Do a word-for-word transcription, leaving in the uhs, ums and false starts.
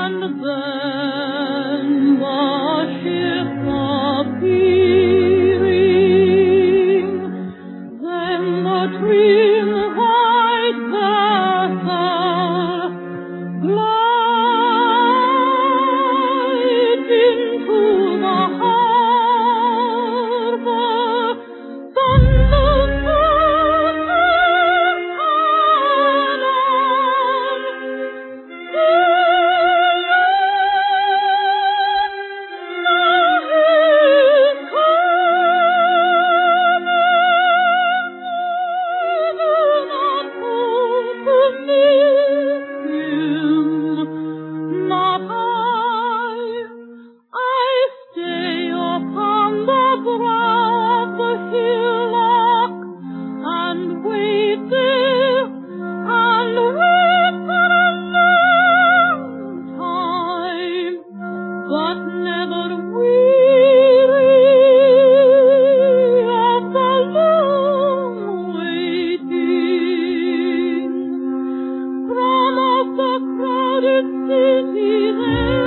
And then the ship appearing, then the trim white vessel glides into the harbor. Thunder, thunder, not I. I stay upon the brow of the hillock and wait there and wait for a long time, but never weary of the long waiting. From off the crowded city there